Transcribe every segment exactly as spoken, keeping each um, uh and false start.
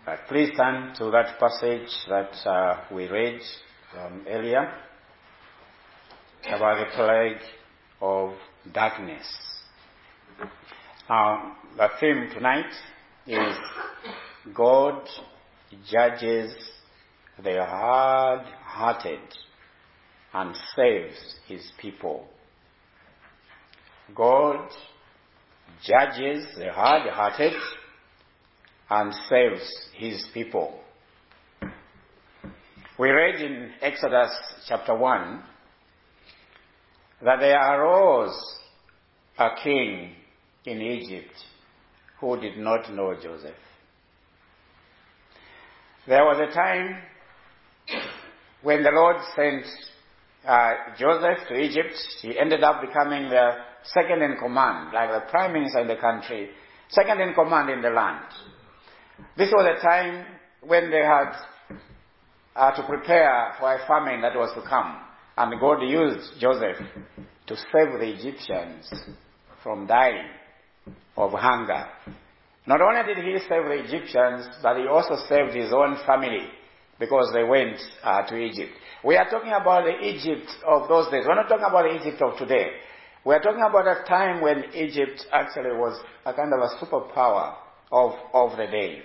But please turn to that passage that uh, we read um, earlier about the plague of darkness. Now, the theme tonight is God judges the hard-hearted and saves his people. God judges the hard-hearted and saves his people. We read in Exodus chapter one that there arose a king in Egypt who did not know Joseph. There was a time when the Lord sent uh, Joseph to Egypt. He ended up becoming the second in command, like the prime minister in the country, second in command in the land. This was a time when they had uh, to prepare for a famine that was to come. And God used Joseph to save the Egyptians from dying of hunger. Not only did he save the Egyptians, but he also saved his own family because they went uh, to Egypt. We are talking about the Egypt of those days. We're not talking about the Egypt of today. We're talking about a time when Egypt actually was a kind of a superpower of, of the day.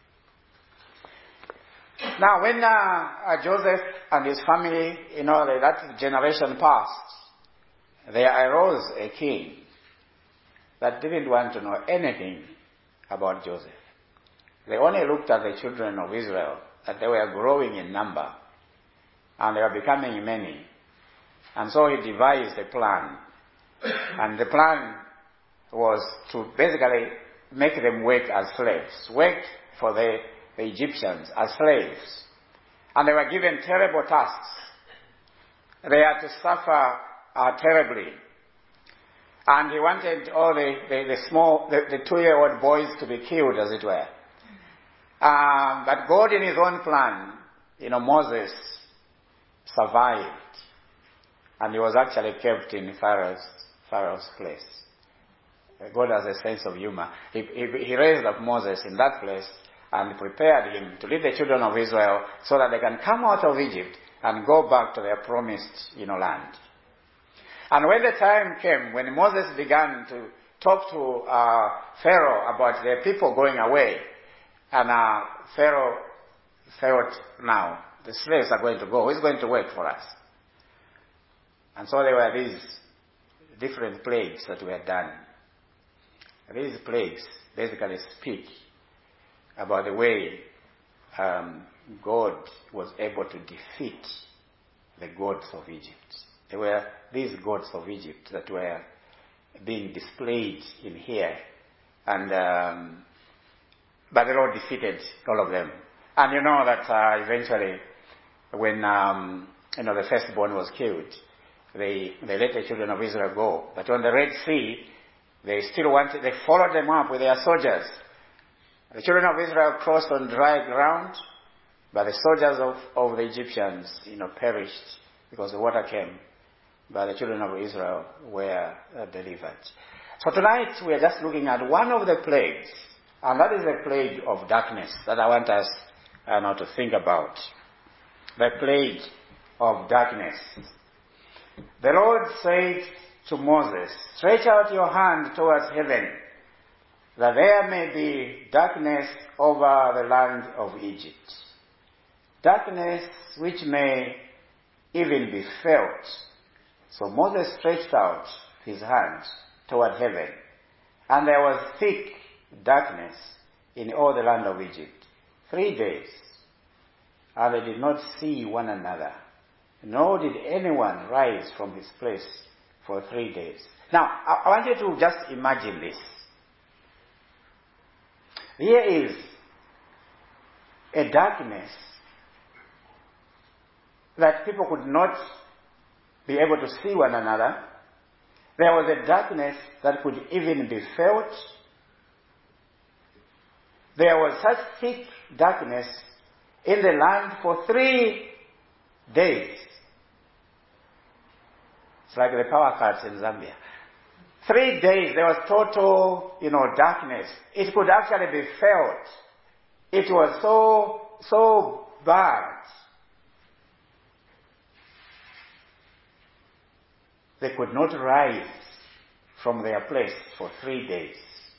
Now, when uh, uh, Joseph and his family, you know, that generation passed, there arose a king that didn't want to know anything about Joseph. They only looked at the children of Israel, that they were growing in number, and they were becoming many. And so he devised a plan. And the plan was to basically make them work as slaves, work for the, the Egyptians as slaves. And they were given terrible tasks. They had to suffer uh, terribly. And he wanted all the, the, the small, the, the two-year-old boys to be killed, as it were. Um, but God, in his own plan, you know, Moses survived. And he was actually kept in Pharaoh's, Pharaoh's place. God has a sense of humor. He, he, he raised up Moses in that place and prepared him to lead the children of Israel so that they can come out of Egypt and go back to their promised, you know, land. And when the time came, when Moses began to talk to uh, Pharaoh about their people going away, and uh, Pharaoh thought, now, the slaves are going to go. Who's going to work for us? And so there were these different plagues that were done. These plagues basically speak about the way um, God was able to defeat the gods of Egypt. There were these gods of Egypt that were being displayed in here, and um, but the Lord defeated all of them. And you know that uh, eventually, when um, you know the firstborn was killed, they they let the children of Israel go. But on the Red Sea, they still wanted. They followed them up with their soldiers. The children of Israel crossed on dry ground, but the soldiers of, of the Egyptians, you know, perished because the water came. But the children of Israel were uh, delivered. So tonight we are just looking at one of the plagues, and that is the plague of darkness that I want us uh, now to think about. The plague of darkness. The Lord said to Moses, "Stretch out your hand towards heaven, that there may be darkness over the land of Egypt. Darkness which may even be felt." So Moses stretched out his hand toward heaven, and there was thick darkness in all the land of Egypt, three days. And they did not see one another, nor did anyone rise from his place for three days. Now, I, I want you to just imagine this. Here is a darkness that people could not be able to see one another. There was a darkness that could even be felt. There was such thick darkness in the land for three days. It's like the power cuts in Zambia. Three days there was total, you know, darkness. It could actually be felt. It was so, so bad. They could not rise from their place for three days.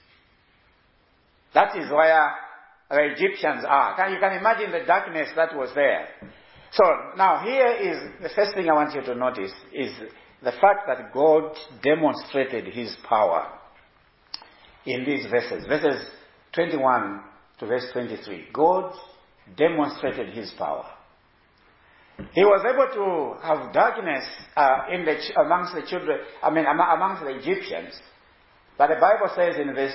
That is where the Egyptians are. Can, you can imagine the darkness that was there. So now here is the first thing I want you to notice is the fact that God demonstrated his power in these verses. Verses twenty-one to verse twenty-three. God demonstrated his power. He was able to have darkness uh, in the ch- amongst the children, I mean am- amongst the Egyptians. But the Bible says in verse,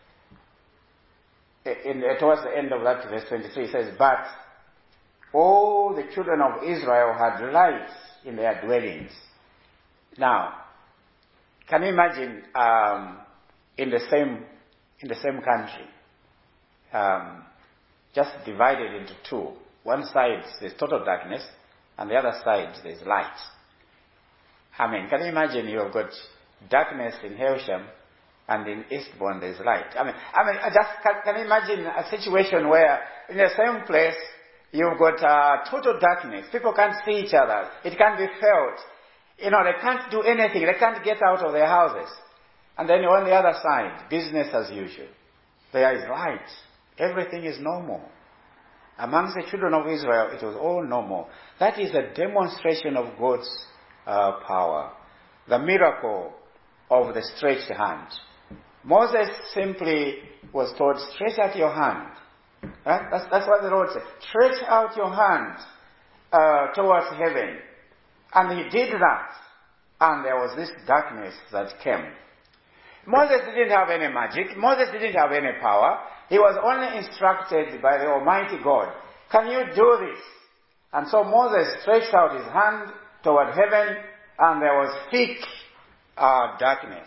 in, uh, towards the end of that verse twenty-three, it says, but all the children of Israel had light in their dwellings. Now, can you imagine um, in the same in the same country, um, just divided into two. One side there's total darkness, and the other side there's light. I mean, can you imagine you've got darkness in Hailsham, and in Eastbourne there's light? I mean, I mean, I just can, can you imagine a situation where in the same place you've got uh, total darkness. People can't see each other. It can't be felt. You know, they can't do anything. They can't get out of their houses. And then on the other side, business as usual. There is light. Everything is normal. Amongst the children of Israel, it was all normal. That is a demonstration of God's uh, power. The miracle of the stretched hand. Moses simply was told, stretch out your hand. Right? That's, that's what the Lord said. Stretch out your hand uh, towards heaven. And he did that. And there was this darkness that came. Moses didn't have any magic. Moses didn't have any power. He was only instructed by the Almighty God. Can you do this? And so Moses stretched out his hand toward heaven, and there was thick uh, darkness.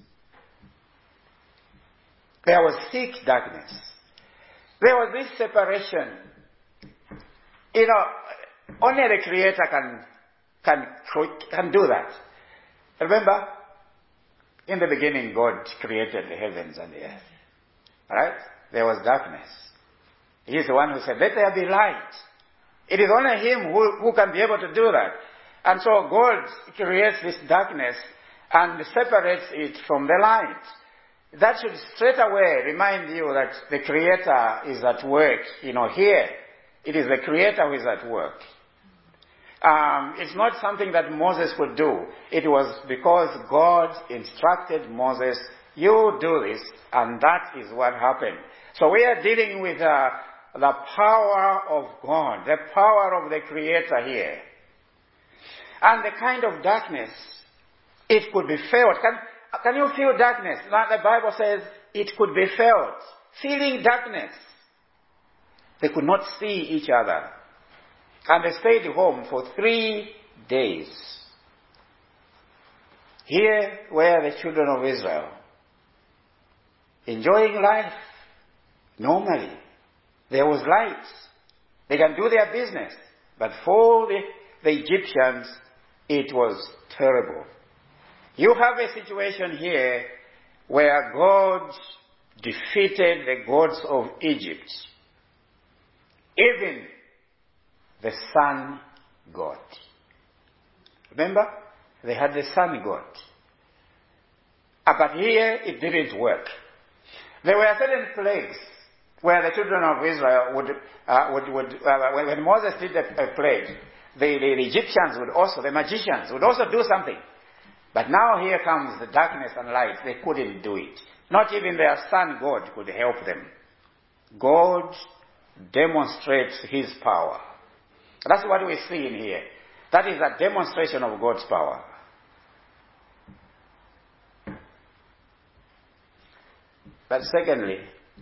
There was thick darkness. There was this separation. You know, only the Creator can can can do that. Remember, in the beginning, God created the heavens and the earth. Right? There was darkness. He is the one who said, let there be light. It is only him who, who can be able to do that. And so God creates this darkness and separates it from the light. That should straight away remind you that the Creator is at work. You know, here, it is the Creator who is at work. Um, it's not something that Moses could do. It was because God instructed Moses, you do this, and that is what happened. So we are dealing with uh, the power of God, the power of the Creator here. And the kind of darkness, it could be felt. Can, can you feel darkness? Like the Bible says, it could be felt. Feeling darkness. They could not see each other. And they stayed home for three days. Here were the children of Israel, enjoying life normally. There was light. They can do their business. But for the, the Egyptians, it was terrible. You have a situation here where God defeated the gods of Egypt. Even the sun god. Remember? They had the sun god. Uh, but here it didn't work. There were certain plagues where the children of Israel would, uh, would, would uh, when, when Moses did a, a plague, the, the, the Egyptians would also, the magicians would also do something. But now here comes the darkness and light. They couldn't do it. Not even their sun god could help them. God demonstrates his power. That's what we see in here. That is a demonstration of God's power. But secondly,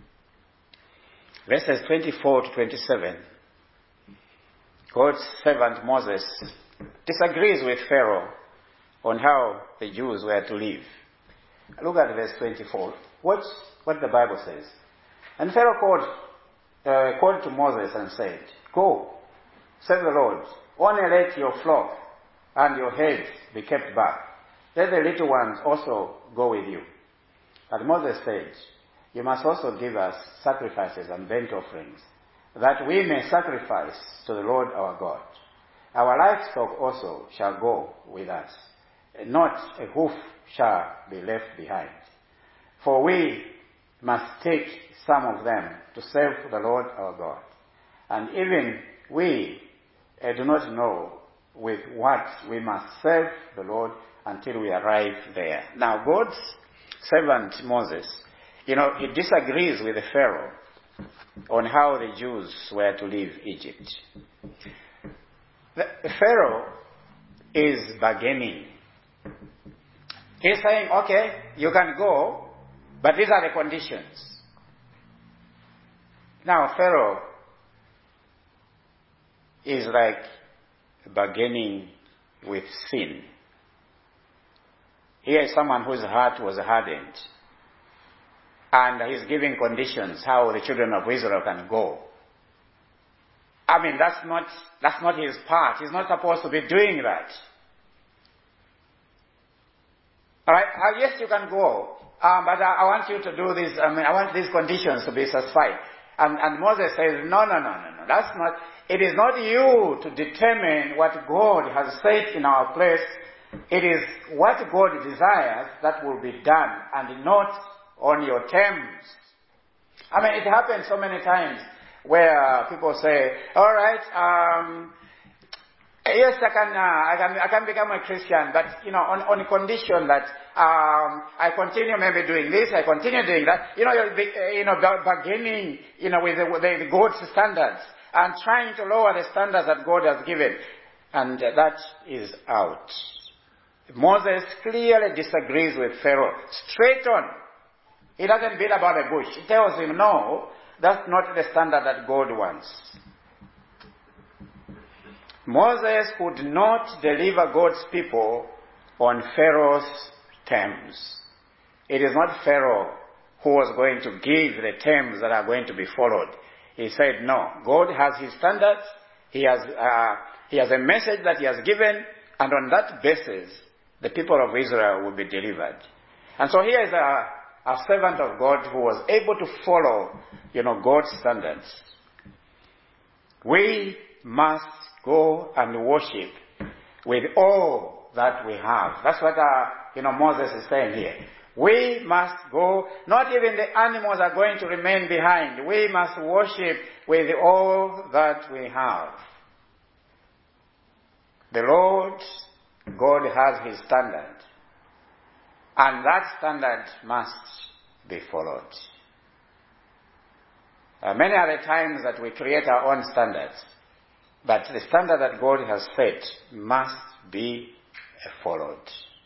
verses twenty-four to twenty-seven, God's servant Moses disagrees with Pharaoh on how the Jews were to live. Look at verse twenty-four. Watch what the Bible says. And Pharaoh called, uh, called to Moses and said, go, said the Lord, only let your flock and your herds be kept back. Let the little ones also go with you. But Moses said, you must also give us sacrifices and burnt offerings, that we may sacrifice to the Lord our God. Our livestock also shall go with us, not a hoof shall be left behind. For we must take some of them to serve the Lord our God. And even we uh, do not know with what we must serve the Lord until we arrive there. Now, God's servant Moses, you know, he disagrees with the Pharaoh on how the Jews were to leave Egypt. The, the Pharaoh is bargaining. He's saying, okay, you can go, but these are the conditions. Now, Pharaoh is like bargaining with sin. Here is someone whose heart was hardened, and he's giving conditions how the children of Israel can go. I mean, that's not, that's not his part. He's not supposed to be doing that. Alright, uh, yes, you can go, um, but I, I want you to do this, I mean, I want these conditions to be satisfied. And, and Moses says, no, no, no, no, no, that's not, it is not you to determine what God has said in our place. It is what God desires that will be done, and not on your terms. I mean, it happens so many times where people say, all right, um, yes, I can, uh, I can, I can become a Christian, but you know, on on condition that um, I continue maybe doing this, I continue doing that. You know, you're you know bargaining, you know, with the, with the God's standards and trying to lower the standards that God has given, and that is out. Moses clearly disagrees with Pharaoh, straight on. He doesn't beat about the bush. He tells him, no, that's not the standard that God wants. Moses could not deliver God's people on Pharaoh's terms. It is not Pharaoh who was going to give the terms that are going to be followed. He said, no, God has his standards. He has, uh, he has a message that he has given, and on that basis, the people of Israel will be delivered. And so here is a, a servant of God who was able to follow, you know, God's standards. We must go and worship with all that we have. That's what, uh, you know, Moses is saying here. We must go, not even the animals are going to remain behind. We must worship with all that we have. The Lord God has his standard, and that standard must be followed. Uh, many are the times that we create our own standards, but the standard that God has set must be followed.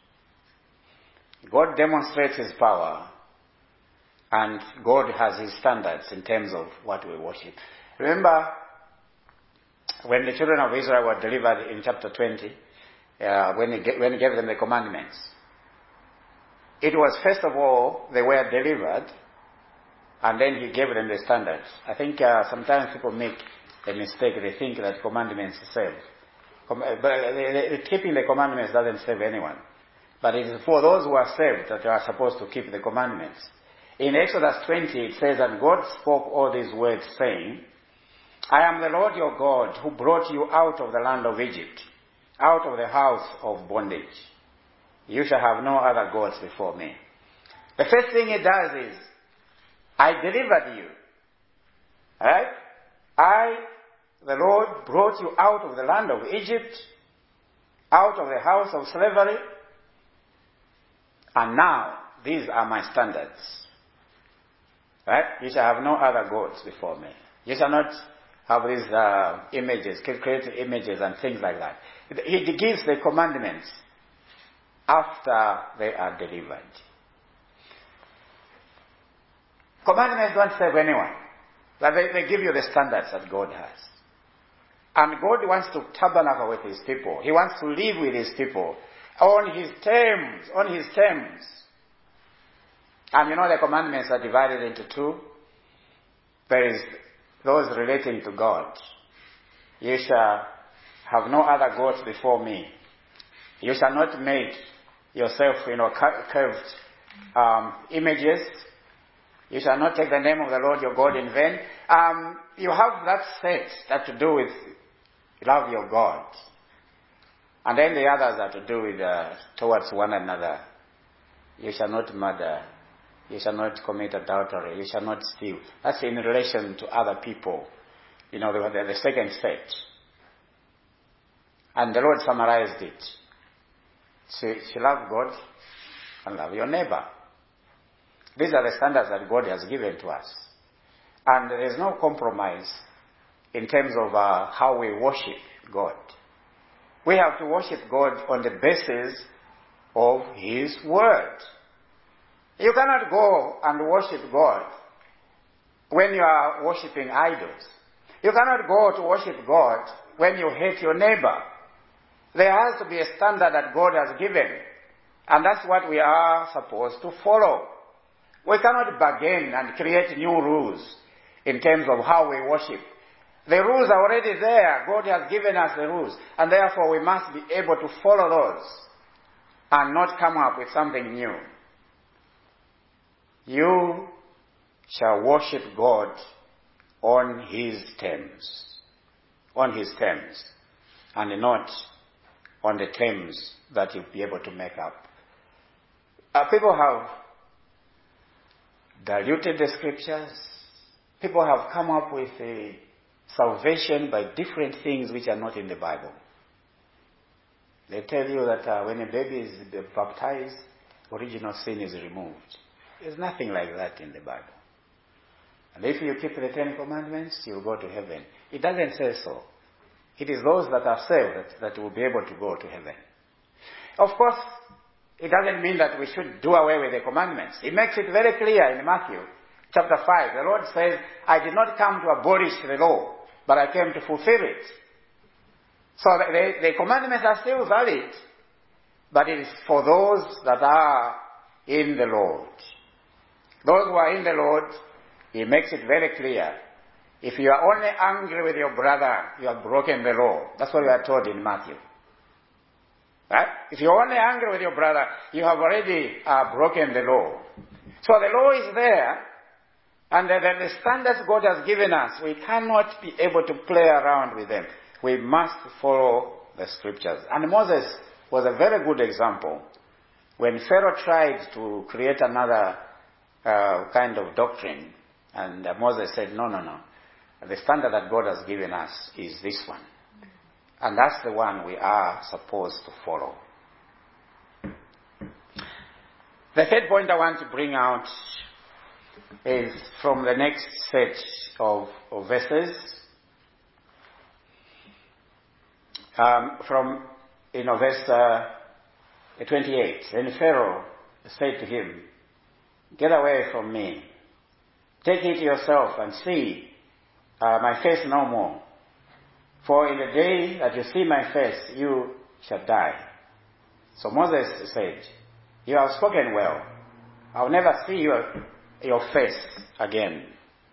God demonstrates his power, and God has his standards in terms of what we worship. Remember, when the children of Israel were delivered in chapter twenty, Uh, when, he get, when he gave them the commandments, it was first of all they were delivered, and then he gave them the standards. I think uh, sometimes people make a mistake. They think that commandments save. Com- but uh, keeping the commandments doesn't save anyone. But it is for those who are saved that they are supposed to keep the commandments. In Exodus twenty, it says that God spoke all these words, saying, I am the Lord your God who brought you out of the land of Egypt, out of the house of bondage. You shall have no other gods before me. The first thing he does is, I delivered you. Alright? I, the Lord, brought you out of the land of Egypt, out of the house of slavery, and now these are my standards. Right? You shall have no other gods before me. You shall not have these uh, images, create images and things like that. He gives the commandments after they are delivered. Commandments don't save anyone, but they, they give you the standards that God has. And God wants to tabernacle with his people. He wants to live with his people on his terms, on his terms. And you know the commandments are divided into two. There is those relating to God. You shall have no other gods before me. You shall not make yourself, you know, curved um, images. You shall not take the name of the Lord your God in vain. Um, you have that set that to do with love your God. And then the others are to do with uh, towards one another. You shall not murder. You shall not commit adultery. You shall not steal. That's in relation to other people. You know, the, the, the second set. And the Lord summarized it. So you love God and love your neighbor. These are the standards that God has given to us. And there is no compromise in terms of uh, how we worship God. We have to worship God on the basis of His Word. You cannot go and worship God when you are worshiping idols. You cannot go to worship God when you hate your neighbor. There has to be a standard that God has given. And that's what we are supposed to follow. We cannot bargain and create new rules in terms of how we worship. The rules are already there. God has given us the rules. And therefore we must be able to follow those and not come up with something new. You shall worship God on His terms. On His terms. And not on the terms that you'll be able to make up. Uh, people have diluted the scriptures. People have come up with a salvation by different things which are not in the Bible. They tell you that uh, when a baby is baptized, original sin is removed. There's nothing like that in the Bible. And if you keep the Ten Commandments, you'll go to heaven. It doesn't say so. It is those that are saved that, that will be able to go to heaven. Of course, it doesn't mean that we should do away with the commandments. He makes it very clear in Matthew chapter five. The Lord says, I did not come to abolish the law, but I came to fulfill it. So the, the commandments are still valid, but it is for those that are in the Lord. Those who are in the Lord, He makes it very clear. If you are only angry with your brother, you have broken the law. That's what we are told in Matthew. Right? If you're only angry with your brother, you have already uh, broken the law. So the law is there, and the, the, the standards God has given us, we cannot be able to play around with them. We must follow the scriptures. And Moses was a very good example. When Pharaoh tried to create another uh, kind of doctrine, and uh, Moses said, no, no, no. The standard that God has given us is this one. And that's the one we are supposed to follow. The third point I want to bring out is from the next set of, of verses. Um, from, you know, verse uh, twenty-eight. Then Pharaoh said to him, get away from me. Take it yourself and see uh, my face no more. For in the day that you see my face, you shall die. So Moses said, you have spoken well. I'll never see your, your face again.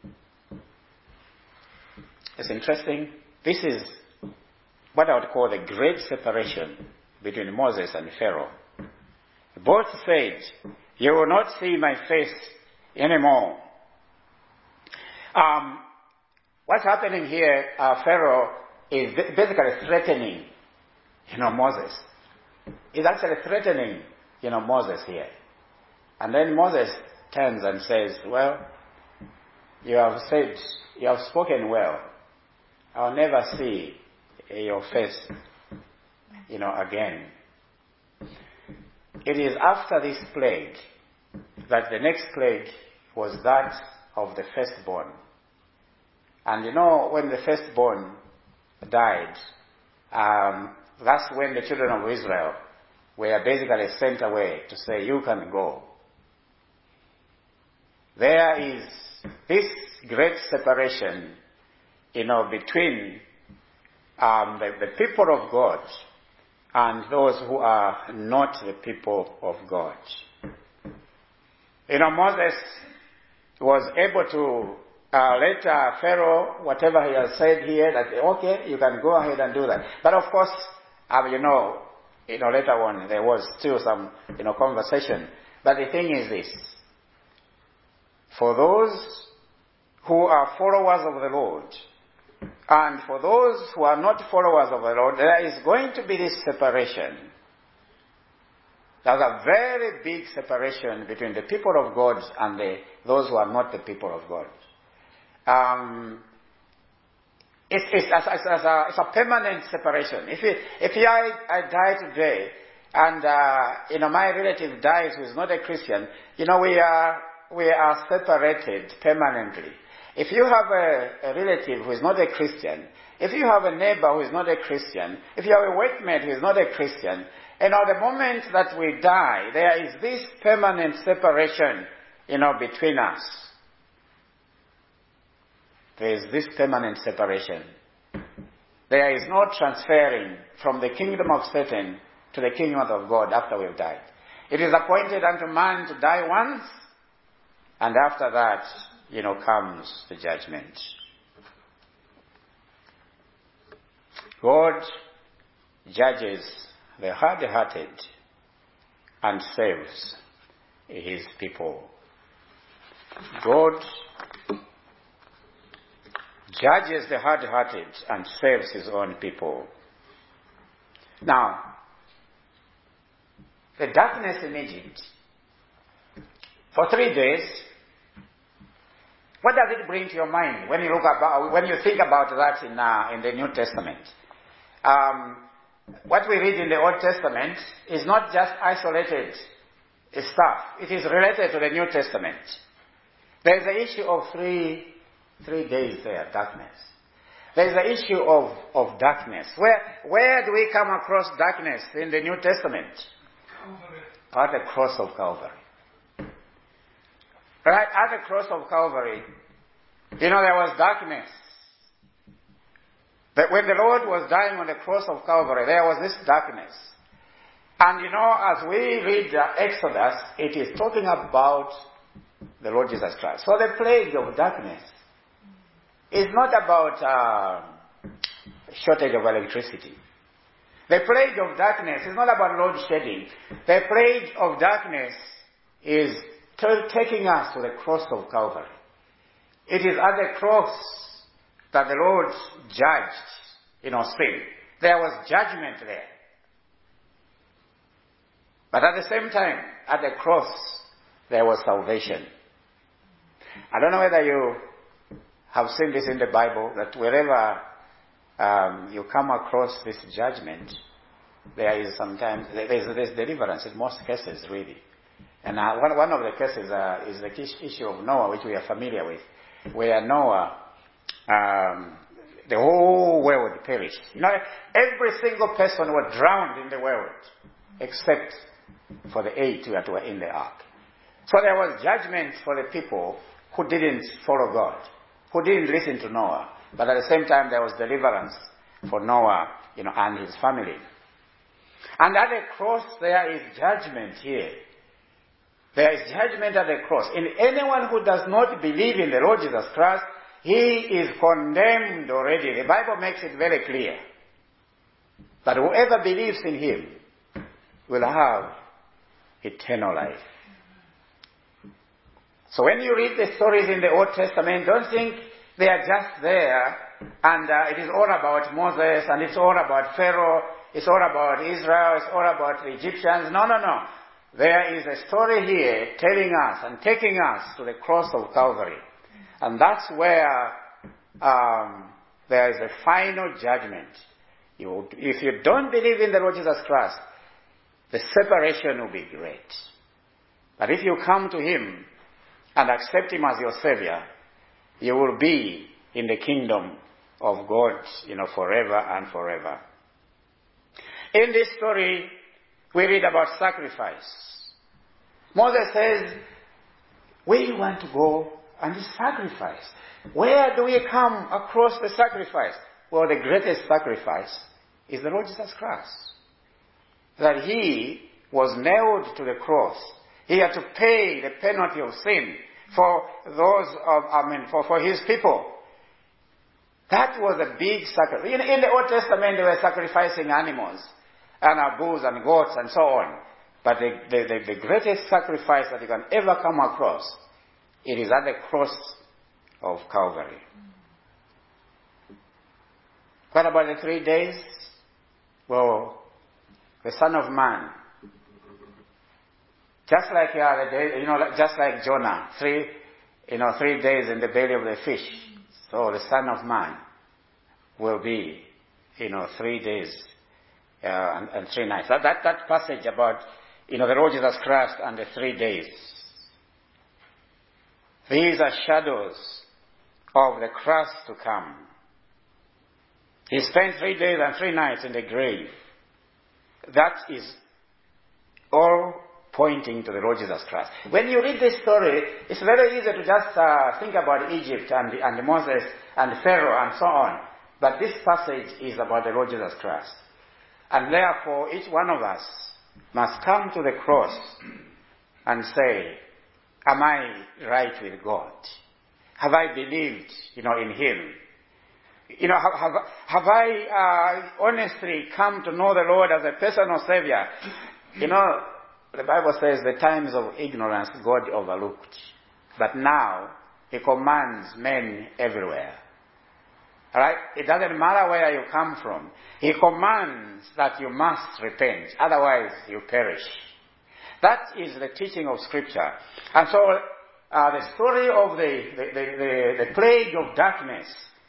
It's interesting. This is what I would call the great separation between Moses and Pharaoh. Both said, you will not see my face anymore. Um, what's happening here, uh, Pharaoh is basically threatening, you know, Moses. He's actually threatening, you know, Moses here. And then Moses turns and says, well, you have said, you have spoken well. I'll never see your face, you know, again. It is after this plague that the next plague was that of the firstborn. And you know, when the firstborn died, um, that's when the children of Israel were basically sent away to say, you can go. There is this great separation, you know, between um, the, the people of God and those who are not the people of God. You know, Moses was able to uh, let uh, Pharaoh, whatever he has said here, that, okay, you can go ahead and do that. But of course, um, you know, you know, later on there was still some, you know, conversation. But the thing is this. for those who are followers of the Lord, and for those who are not followers of the Lord, there is going to be this separation. There's a very big separation between the people of God and the, those who are not the people of God. Um, it's, it's, it's, it's, a, it's a permanent separation. If, it, if I, I die today, and uh, you know my relative dies who is not a Christian, you know we are we are separated permanently. If you have a, a relative who is not a Christian, if you have a neighbor who is not a Christian, if you have a workmate who is not a Christian, and at the moment that we die, there is this permanent separation, you know, between us. There is this permanent separation. There is no transferring from the kingdom of Satan to the kingdom of God after we've died. It is appointed unto man to die once, and after that, you know, comes the judgment. God judges the hard-hearted and saves his people. God judges the hard-hearted and saves his own people. Now, the darkness in Egypt, for three days, what does it bring to your mind when you look about, when you think about that in uh, in the New Testament? Um, what we read in the Old Testament is not just isolated stuff. It is related to the New Testament. There is the issue of three three days there, darkness. There is the issue of, of darkness. Where where do we come across darkness in the New Testament? At the cross of Calvary. Right at the cross of Calvary, you know, there was darkness. But when the Lord was dying on the cross of Calvary, there was this darkness. And you know, as we read uh, Exodus, it is talking about the Lord Jesus Christ. So the plague of darkness is not about uh, shortage of electricity. The plague of darkness is not about load shedding. The plague of darkness is t- taking us to the cross of Calvary. It is at the cross that the Lord judged, you know, sin. There was judgment there. But at the same time, at the cross, there was salvation. I don't know whether you have seen this in the Bible, that wherever um, you come across this judgment, there is sometimes, there's, there's deliverance in most cases, really. And uh, one, one of the cases uh, is the issue of Noah, which we are familiar with, where Noah, um, the whole world perished. You know, every single person was drowned in the world, except for the eight that were in the ark. So there was judgment for the people who didn't follow God, who didn't listen to Noah. But at the same time, there was deliverance for Noah, you know, and his family. And at the cross, there is judgment here. There is judgment at the cross. In anyone who does not believe in the Lord Jesus Christ, he is condemned already. The Bible makes it very clear. But whoever believes in him will have eternal life. So when you read the stories in the Old Testament, don't think they are just there and uh, it is all about Moses and it's all about Pharaoh, it's all about Israel, it's all about the Egyptians. No, no, no. There is a story here telling us and taking us to the cross of Calvary. And that's where um, there is a final judgment. You, if you don't believe in the Lord Jesus Christ, the separation will be great. But if you come to him and accept him as your Savior, you will be in the kingdom of God, you know, forever and forever. In this story, we read about sacrifice. Moses says, we want to go and sacrifice. Where do we come across the sacrifice? Well, the greatest sacrifice is the Lord Jesus Christ. That he was nailed to the cross. He had to pay the penalty of sin for those of, I mean, for, for his people. That was a big sacrifice. In, in the Old Testament, they were sacrificing animals, and uh, bulls and goats and so on. But the, the, the, the greatest sacrifice that you can ever come across It is at the cross of Calvary. What about the three days? Well, the Son of Man, just like uh, the day, you know, just like Jonah, three, you know, three days in the belly of the fish. So the Son of Man will be, you know, three days uh, and, and three nights. That, that that passage about, you know, the Lord Jesus Christ and the three days. These are shadows of the Christ to come. He spent three days and three nights in the grave. That is all pointing to the Lord Jesus Christ. When you read this story, it's very easy to just uh, think about Egypt and, and Moses and Pharaoh and so on. But this passage is about the Lord Jesus Christ. And therefore, each one of us must come to the cross and say, am I right with God? Have I believed, you know, in Him? You know, have, have, have I uh, honestly come to know the Lord as a personal Savior? You know, the Bible says the times of ignorance God overlooked. But now, He commands men everywhere. Alright? It doesn't matter where you come from. He commands that you must repent. Otherwise, you perish. That is the teaching of Scripture. And so, uh, the story of the, the, the, the, the plague of darkness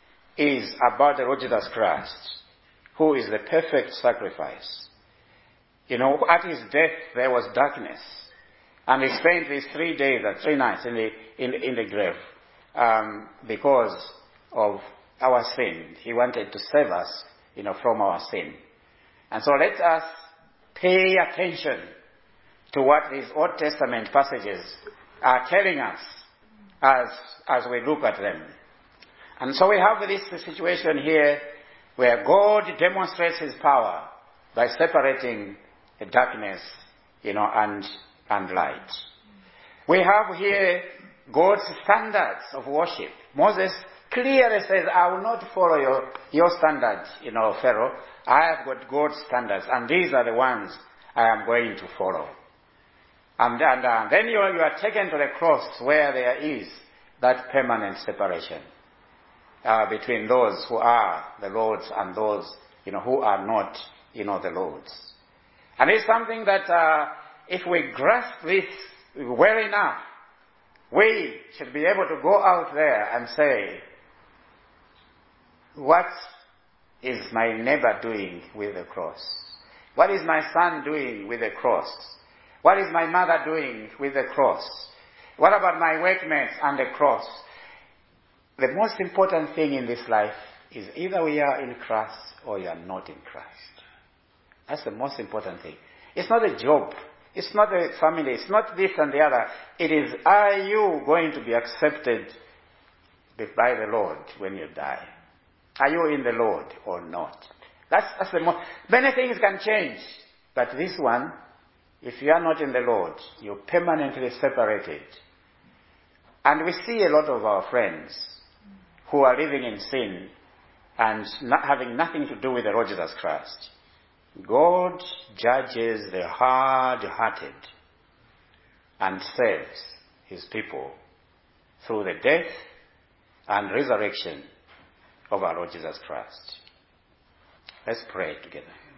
is about the Lord Jesus Christ, who is the perfect sacrifice. You know, at His death there was darkness. And He spent these three days and three nights in the, in, in the grave um, because of our sin. He wanted to save us, you know, from our sin. And so let us pay attention to what these Old Testament passages are telling us as, as we look at them. And so we have this situation here where God demonstrates His power by separating the darkness, you know, and, and light. We have here God's standards of worship. Moses clearly says, I will not follow your, your standards, you know, Pharaoh. I have got God's standards, and these are the ones I am going to follow. And, and uh, then you are, you are taken to the cross where there is that permanent separation uh, between those who are the Lord's and those, you know, who are not, you know, the Lord's. And it's something that uh, if we grasp this well enough, we should be able to go out there and say, what is my neighbor doing with the cross? What is my son doing with the cross? What is my mother doing with the cross? What about my workmates and the cross? The most important thing in this life is either we are in Christ or we are not in Christ. That's the most important thing. It's not a job. It's not a family. It's not this and the other. It is, are you going to be accepted by the Lord when you die? Are you in the Lord or not? That's, that's the most. Many things can change. But this one, if you are not in the Lord, you're permanently separated. And we see a lot of our friends who are living in sin and not having nothing to do with the Lord Jesus Christ. God judges the hard-hearted and saves His people through the death and resurrection of our Lord Jesus Christ. Let's pray together.